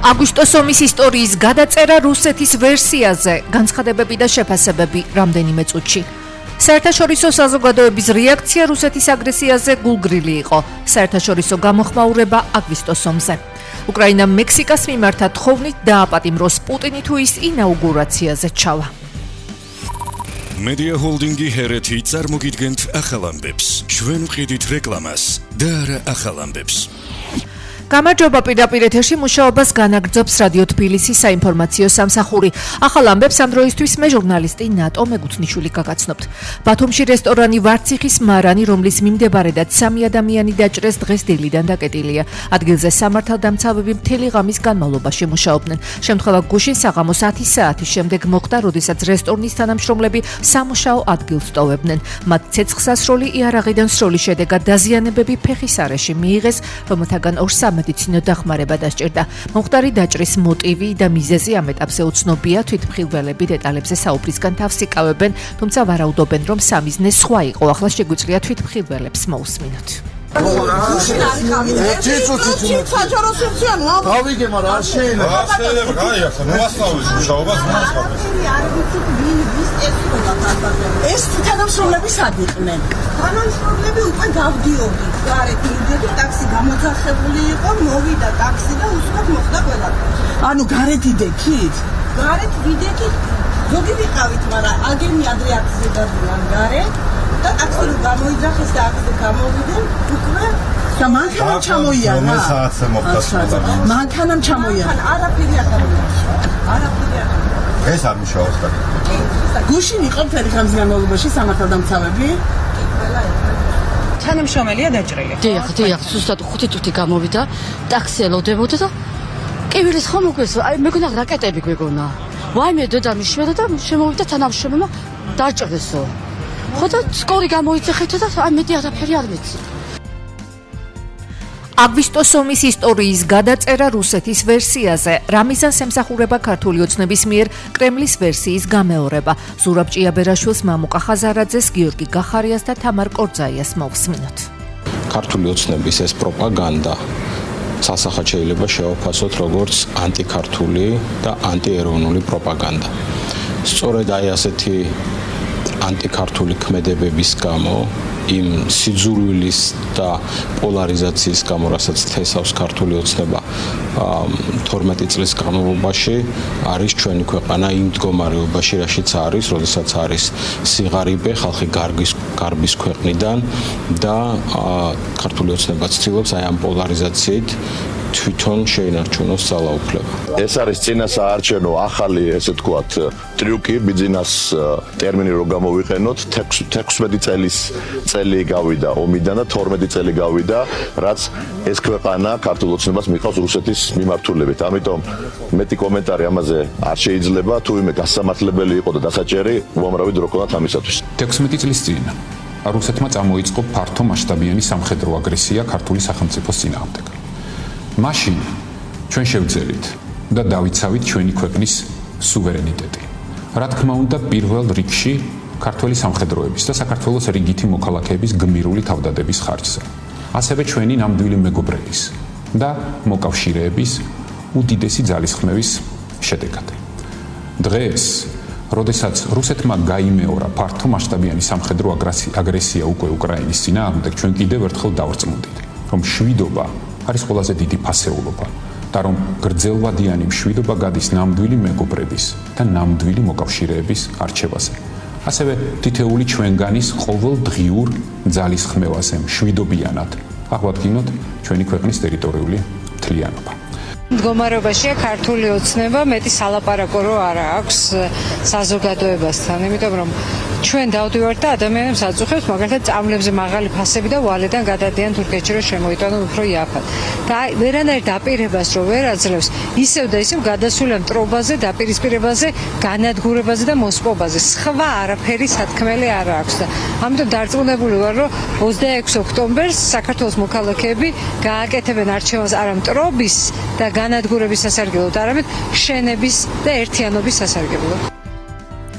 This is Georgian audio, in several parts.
აგვისტოს ომის ისტორიის გადაწერა რუსეთის ვერსიაზე, განცხადებები და შეფასებები რამდენიმე წუთში. საერთაშორისო საზოგადოების რეაქცია რუსეთის აგრესიაზე გულგრილი იყო. საერთაშორისო გამოხმაურება აგვისტოს ომზე. უკრაინამ მექსიკას მიმართა თხოვნით დააპატიმროს პუტინი თუ ის ინაუგურაციაზე ჩავა. Media Holdingi Hereti წარმოგიდგენთ ახალ ამბებს. ჩვენ ვყიდით რეკლამას და არა ახალ ამბებს. გამარჯობა პირდაპირ ეთერში მუშაობას განაგრძობს რადიო თბილისის საინფორმაციო სამსახური. ახალ ამბებს ამ დროისთვის მე ჟურნალისტი ნატო მეგუთნიშვილი გაგაცნობთ. ბათუმში რესტორანი ვარციხის მარანი, რომლის მიმდებარედაც 3 ადამიანი დაჭრეს, დღეს დილიდან დაკეტილია. ადგილზე სამართალდამცავები მთელი ღამის განმავლობაში მუშაობდნენ. შემთხვევა გუშინ საღამოს 10 საათის შემდეგ მოხდა, როდესაც რესტორნის თანამშრომლები სამუშაო ადგილს ტოვებდნენ. მათ ცეცხლსასროლი იარაღიდან სროლის შედეგად დაზიანებები ფეხის არეში მიიღეს, რომელთაგან 2 სამედიცინო დახმარება დასჭირდა. მომხდარი დაჭრის მოტივი და მიზეზი ამ ეტაპზე უცნობია. თვითმხილველები დეტალებზე საუბრისგან თავს იკავებენ, თუმცა ვარაუდობენ, რომ სამიზნე სხვა იყო. ახლა შეგვიძლია თვითმხილველებს მოусმინოთ. ეს თანამშრომლები სად იყვნენ? თანამშრომლები უკვე გავდიოდით. გარეთ მივიდიოდი, ტაქსი გამოძახებული იყო, მოვიდა ტაქსი და უსმოთ მოხდა ყველაფერი. ანუ გარეთ იდექით? გარეთ ვიდექით. ზოგი ვიყავით, მაგრამ აგენი ადრე აკზე დადიან გარეთ და ტაქსი რო გამოიძახეს და აკზე გამოვიდნენ, უკვე და მანქანამ ჩამოიარა. საათზე მოხდა. მანქანამ ჩამოიარა. არაფერი არ გამოვიდა. არაფერი არ გამოვიდა. ეს არ მუშაობს და გუშინ იყო მთელი ხანის განმავლობაში სამართალდამცავები? თანამშრომელია დაჭრილი. დიახ, ზუსტად 5 წუთი გამოვიდა, ტაქსი ელოდებოდა და კივილის ხომ უგეს, აი მეგონა რაკეტები გვეგონა. ვაიმე დედამი შვედა და შემოვიდა თანამშრომელმა დაჭრესო. ხო და სკორი გამოიძახეთ და აი მეტი არაფერი არ ვიცი. აგვისტოს ომის ისტორიის გადაწერა რუსეთის ვერსიაზე. რამიზანს ემსახურება ქართული ოცნების მიერ კრემლის ვერსიის გამეორება. ზურაბ ჭიაბერაშვილს, მამუკა ხაზარაძეს, გიორგი გახარიას და თამარ კორძაიას მოვსმინოთ. ქართული ოცნების ეს პროპაგანდა სასახად შეიძლება შევაფასოთ როგორც ანტიქართული და ანტიეროვნული პროპაგანდა. სწორედ აი ასეთი ანტიქართული ქმედებების გამო, იმ სიძულვილის და პოლარიზაციის გამო, რასაც თესავს ქართული ოცნება 12 წლის განმავლობაში, არის ჩვენი ქვეყანა იმ მდგომარეობაში, რაშიც არის, როდესაც არის სიღარიბე, ხალხი გარბის ქვეყნიდან და ქართული ოცნება ცდილობს აი ამ პოლარიზაციით თვითონ შეინარჩუნოს ძალაუფლება. ეს არის წინასაარჩევნო ახალი, ესე ვთქვათ, ტრიუკი, ბიზნეს ტერმინი რო გამოვიყენოთ, 16 წელი გავიდა ომიდან და 12 წელი გავიდა, რაც ეს ქვეყანა ქართულ ოცნებას მიყავს რუსეთის მიმართულებით. ამიტომ მეტი კომენტარი ამაზე არ შეიძლება, თუ იმე გასამართლებელი იყო და დასაჭერი, უამრავი დრო ქონათ ამისათვის. 16 წლის წინ რუსეთმა წამოიწყო ფართო მასშტაბიანი სამხედრო აგრესია ქართული სახელმწიფოს წინააღმდეგ. მაშინ ჩვენ შევძელით და დავიცავით ჩვენი ქვეყნის სუვერენიტეტი. რა თქმა უნდა, პირველ რიგში ქართველი სამხედროების და საქართველოს რიგითი მოქალაქეების გმირული თავდადების ხარჯზე. ასევე ჩვენი ნამდვილი მეგობრების და მოკავშირეების უდიდესი ძალისხმევის შედეგად. დღეს, როდესაც რუსეთმა გაიმეორა ფართო მასშტაბიანი სამხედრო აგრესია უკვე უკრაინის წინააღმდეგ, ჩვენ კიდევ ერთხელ დავრწმუნდით, რომ მშვიდობა არის ყველაზე დიდი ფასეულობა და რომ გრძელვადიანი მშვიდობა გადის ნამდვილი მეგობრების და ნამდვილი მოკავშირეების არჩევაზე. ასევე თითეული ჩვენგანის ყოველდღიურ ძალისხმევაზე მშვიდობიანად აღვადგინოთ ჩვენი ქვეყნის ტერიტორიული მთლიანობა. მდგომარეობაშია ქართული ოცნება, მეტი სალაპარაკო რო არ აქვს საზოგადოებასთან, იმიტომ რომ ჩვენ დავდივართ და ადამიანებს აწუხებს, მაგალითად წამლებზე მაღალი ფასები და ვალედან გადადიან თურქეთში, რომ შემოიტანონ უფრო იაფად. და ვერანაირ დაპირებას რო ვერ აძლევს, ისევ და ისევ გადასულია მტრობაზე, დაპირისპირებაზე, განადგურებაზე და მოსპობაზე. სხვა არაფერი სათქმელი არ აქვს და ამიტომ დარწმუნებული ვარ, რომ 26 ოქტომბერს საქართველოს მოქალაქეები გააკეთებენ არჩევანს არა მტრობის და განადგურების სასარგებლოდ, არამედ შენების და ერთიანობის სასარგებლოდ.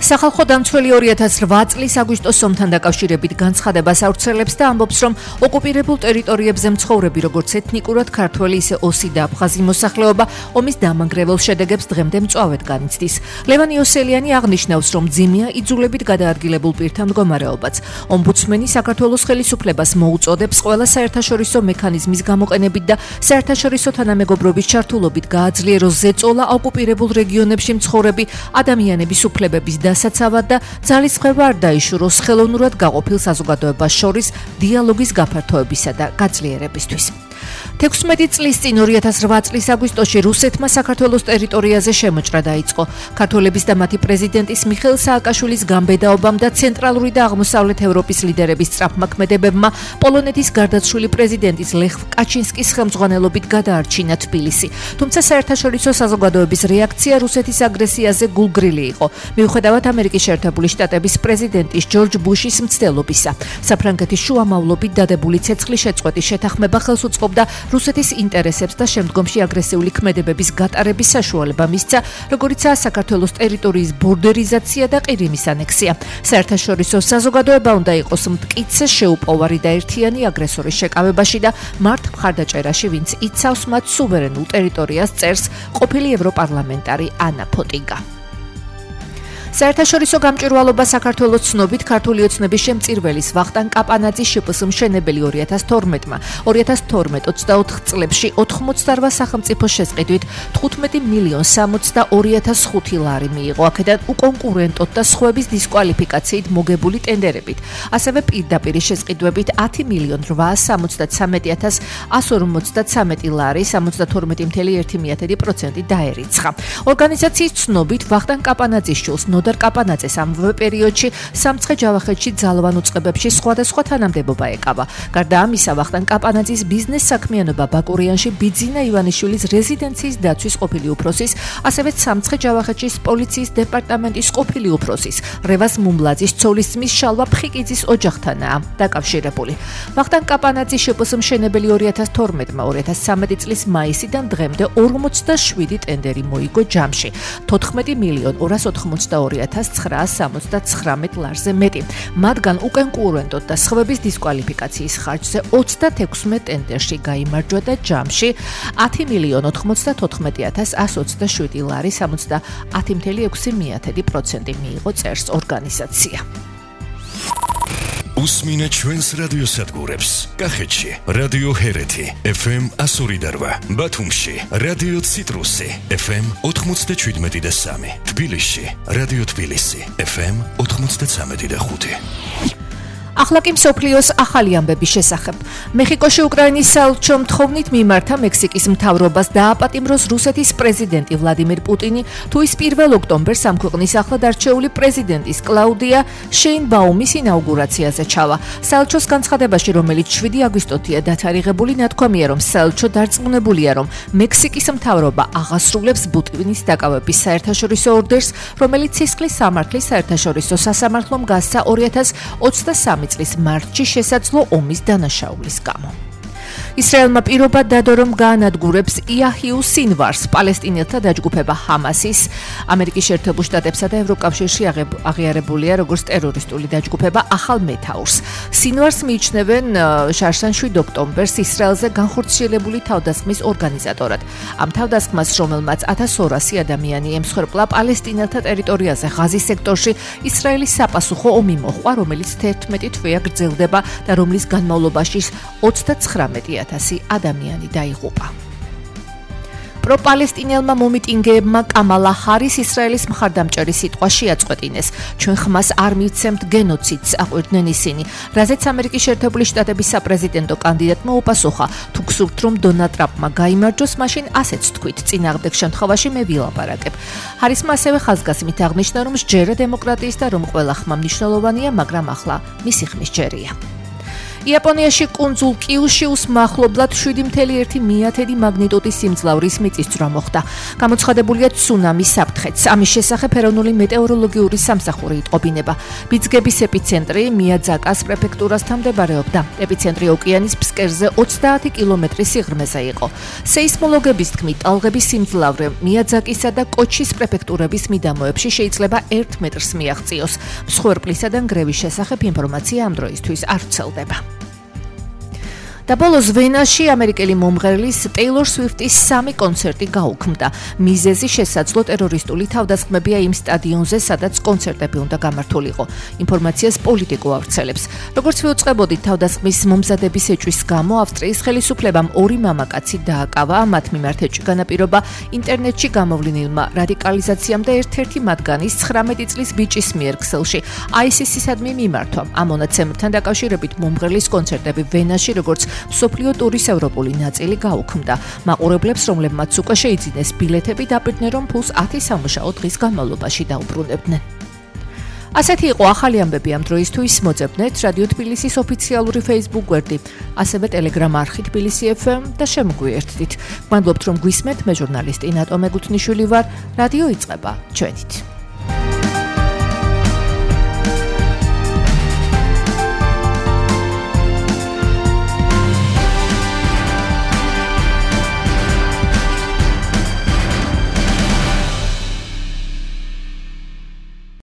სახალხო დამცველი 2008 წლის აგვისტოს ომთან დაკავშირებით განცხადებას ავრცელებს და ამბობს, რომ ოკუპირებულ ტერიტორიებზე მცხოვრები როგორც ეთნიკურად ქართველი, ისე ოსი და აფხაზი მოსახლეობა ომის დამანგრეველ შედეგებს დღემდე მწვავედ განიცდის. ლევან იოსელიანი აღნიშნავს, რომ მძიმეა იძულებით გადაადგილებულ პირთა მდგომარეობაც. ომბუდსმენი საქართველოს ხელისუფლებას მოუწოდებს ყველა საერთაშორისო მექანიზმის გამოყენებით და საერთაშორისო თანამეგობრობის ჩართულობით გააძლიეროს ზეწოლა ოკუპირებულ რეგიონებში მცხოვრები ადამიანების უფლებების დასაცავად და ძალისხმევა არ დაიშუროს ხელოვნურად გაყოფილ საზოგადოებას შორის დიალოგის გაფართოებისა და გაძლიერებისთვის. 16 წლის წინ 2008 წლის აგვისტოში რუსეთმა საქართველოს ტერიტორიაზე შემოჭრა დაიწყო. ქართველების და მათი პრეზიდენტის მიხეილ სააკაშვილის გამბედაობამ და ცენტრალური და აღმოსავლეთ ევროპის ლიდერების სწრაფმოქმედებებმა პოლონეთის გარდაცვლილი პრეზიდენტის ლეხ კაჩინსკის ხელმძღვანელობით გადაარჩინა თბილისი. თუმცა საერთაშორისო საზოგადოების რეაქცია რუსეთის აგრესიაზე გულგრილი იყო. მიუხედავად ამერიკის შეერთებული შტატების პრეზიდენტის ჯორჯ ბუშის მცდელობისა, საფრანგეთის შუამავლობით დადებული ცეცხლის შეწყვეტის შეთანხმება ხელს უწყობდა რუსეთის ინტერესებს და შემდგომში აგრესიული ქმედებების გატარების საშუალება მისცა, როგორიცაა საქართველოს ტერიტორიის ბორდერიზაცია და ყირიმის ანექსია. საერთაშორისო საზოგადოება უნდა იყოს მტკიცე, შეუპოვარი და ერთიანი აგრესორის შეკავებაში და მართ მხარდაჭერაში, ვინც იცავს მათ სუვერენულ ტერიტორიას, წერს ყოფილი ევროპარლამენტარი ანა ფოტიგა. საერთაშორისო გამჭვირვალობა საქართველოს ცნობით ქართული ოცნების შემწირველის ვახტანგ კაპანაძის შპს მშენებელი 2012-მა 2012-24 წლებში 88 სახელმწიფოს შესყიდვით 15,062,005 ლარი მიიღო. აქედან უკონკურენტოდ და სხვების დისკვალიფიკაციით მოგებული ტენდერებით, ასევე პირდაპირ შესყიდვებით 10,873,153 ლარი 72,1% დაერიცხა. ორგანიზაციის ცნობით ვახტანგ კაპანაძის შვილს ნოდარ კაპანაძეს ამავე პერიოდში სამცხე-ჯავახეთში ძალოვან უწყებებში სხვადასხვა თანამდებობა ეკავა. გარდა ამისა, ვახტანგ კაპანაძის ბიზნეს საქმიანობა ბაკურიანში ბიძინა ივანიშვილის რეზიდენციის დაცვის ყოფილი უფროსის, ასევე სამცხე-ჯავახეთის პოლიციის დეპარტამენტის ყოფილი უფროსის, რევაზ მუმლაძის ცოლის ძმის შალვა ფხიკიძის ოჯახთანაა დაკავშირებული. ვახტანგ კაპანაძის შპს მშენებელი 2012-მა 2013 წლის მაისიდან დღემდე 47 ტენდერი მოიგო ჯამში 14,482,979 ლარზე მეტი. მათგან უკონკურენტოდ და სხვების დისკვალიფიკაციის ხარჯზე 36 ტენდერში გაიმარჯვა და ჯამში 10,94,127 ლარი 70,6% მიიღო, წერს ორგანიზაცია. უსმინე ჩვენს რადიოსადგურებს. კახეთში რადიო ჰერეთი FM 102.8, ბათუმში რადიო ციტრუსი FM 97.3, თბილისში რადიო თბილისი FM 93.5. ახლა კი მსოფლიოს ახალი ამბების შესახებ. მეხიკოში უკრაინის საელჩომ თხოვნით მიმართა მექსიკის მთავრობას დააპატიმროს რუსეთის პრეზიდენტი ვლადიმირ პუტინი, თუ ის 1 ოქტომბერს ამ ქვეყნის ახლად არჩეული პრეზიდენტის კლაუდია შეინბაუმის ინაუგურაციაზე ჩავა. საელჩოს განცხადებაში, რომელიც 7 აგვისტოთია დათარიღებული, ნათქვამია, რომ საელჩო დარწმუნებულია, რომ მექსიკის მთავრობა აღასრულებს პუტინის დაკავების საერთაშორისო ორდერს, რომელიც სისხლის სამართლის საერთაშორისო სასამართლომ გასცა 2023 წლის მარტში შესაძლო ომის დანაშაულის გამო. ისრაელმა პირობა დადო, რომ გაანადგურებს იაჰიუ სინვარს, პალესტინელთა დაჯგუფება ჰამასის, ამერიკის შეერთებულ შტატებსა და ევროკავშირში აღიარებულია როგორც ტერორისტული დაჯგუფება ახალ მეთაურს. სინვარს მიიჩნევენ შარშან 7 ოქტომბერს ისრაელზე განხორციელებული თავდასხმის ორგანიზატორად. ამ თავდასხმას, რომელმაც 1200 ადამიანი ემსხვერპლა პალესტინელთა ტერიტორიაზე ღაზის სექტორში, ისრაელის საპასუხო ომი მოჰყვა, რომელიც 11 თვეა გრძელდება და რომლის განმავლობაში 39,000 ადამიანი დაიღუპა. პროპალესტინელმა მომიტინგეებმა კამალა ჰარის ისრაელის მხარდამჭერი სიტყვა შეაწყვეტინეს. ჩვენ ხმას არ მივცემთ გენოციდს, აღვიძნენ ისინი, რაზეც ამერიკის შეერთებული შტატების საპრეზიდენტო კანდიდატმა უპასუხა, თუ გსურთ რომ დონალდ ტრამპმა გაიმარჯვოს, მაშინ ასეც თქვით, წინააღმდეგ შემთხვევაში მე ვილაპარაკებ. ჰარისმა ასევე ხაზგასმით აღნიშნა, რომ სჯერა დემოკრატიის და რომ ყველა ხმა მნიშვნელოვანია, მაგრამ ახლა მისი ხმის ჯერია. იაპონიაში კუნძულ კიუშიუს მახლობლად 7.1 მაგნიტუდის სიმძლავრის მიწისძვრა მოხდა. გამოცხადებულია ცუნამის საფრთხეც. ამის შესახებ ეროვნული მეტეოროლოგიური სამსახური იტყობინება. ბიძგების ეპიცენტრი მიაძაკას პრეფექტურასთან მდებარეობდა. ეპიცენტრი ოკეანის ფსკერზე 30 კილომეტრის სიღრმეზე იყო. სეისმოლოგების თქმით, ტალღების სიმძლავრე მიაძაკისა და კოჩის პრეფექტურების მიდამოებში შეიძლება 1 მეტრს მიაღწიოს. მსხვერპლისა და ნგრევის შესახებ ინფორმაცია ამ დროისთვის არ ვრცელდება. და ბოლოს ვენაში ამერიკელი მომღერლის ტეილორ სვიფტის 3 კონცერტი გაუქმდა. მიზეზი შესაძლო ტერორისტული თავდასხმებია იმ სტადიონზე, სადაც კონცერტები უნდა გამართულიყო. ინფორმაციას პოლიტიკო ავრცელებს. როგორც ვიუწყებოდით, თავდასხმის მომზადების ეჭვის გამო ავსტრიის ხელისუფლებამ 2 მამაკაცი დააკავა. მათ მიმართ ეჭვი განაპირობა ინტერნეტში გამოვლენილმა რადიკალიზაციამ და ერთ-ერთი მათგანის 19 წლის ბიჭის მიერ ქსელში ISIS-ისადმი მიმართვამ. ამ მონაცემებთან დაკავშირებით მომღერლის კონცერტები ვენაში, როგორც მსოფლიო ტურის ევროპული ნაწილი გაუქმდა. მაყურებლებს, რომლებმაც უკვე შეიძინეს ბილეთები, დაპირდნენ, რომ ფულს 10 სამუშაო დღის განმავლობაში დაუბრუნებდნენ. ასეთი იყო ახალი ამბები ამ დროისთვის. მოძებნეთ რადიო თბილისის ოფიციალური Facebook გვერდი, ასევე Telegram არხი თბილისი FM და შემოგვიერთდით. მადლობთ, რომ გვისმენთ. მე ჟურნალისტი ნატო მეგუთნიშვილი ვარ. რადიო იწყება ჩვენით.